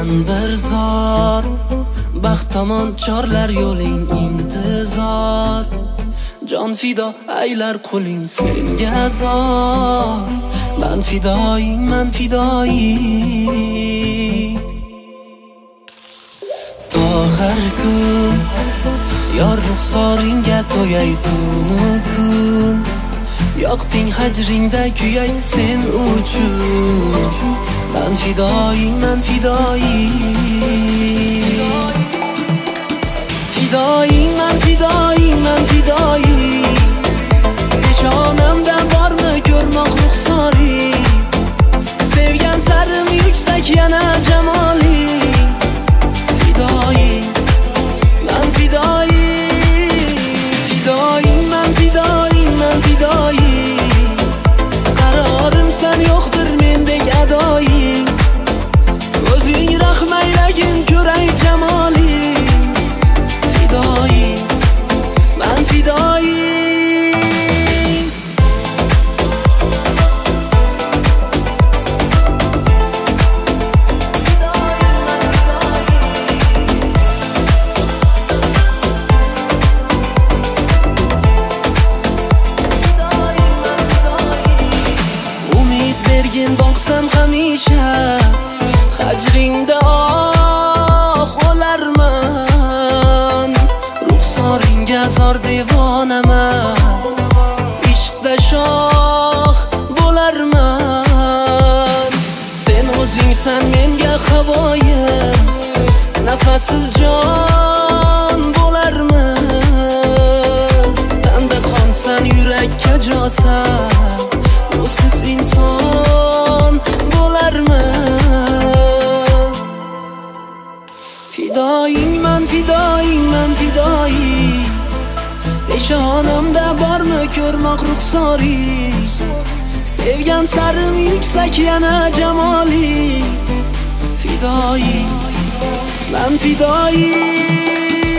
mendan bir zor, baxt tomon chorlar yo'ling intizor. Jon fido aylar qo'ling senga zor. Man fidoying, man fidoying. To har kun yor ruxsoringga to'yay tunu kun. Yoqting hajringda kuyay sen uchun. Man fidoying, man fidoying. Fidoying, man fidoying, man fidoying. Nishonamda bormi ko'rmoq ruxsoring. Sevgan sarim yuksak yana jamoling. Fidoying, man fidoying. Fidoying, man fidoying, man fidoying. Qarorim sen yo'qdir mendek adoying. O'zing rahm aylagin ko'ray jamoling. Fidoying, man fidoying. Umid bergin boqsam hamisha, hajringda o'larman. Ruxsoringga zor devonaman, ishqda shoh bo'larman. Sen o'zingsan menga havoyim, nafassiz jon bo'larman. Tanda qonsan yurakka josan, usiz inson bo'larman. Fidoying, man fidoying, man fidoying. Peshonamda bormi ko'rmoq ruxsoring. Sevgan sarim yuksak yana jamoling. Fidoying, man fidoying.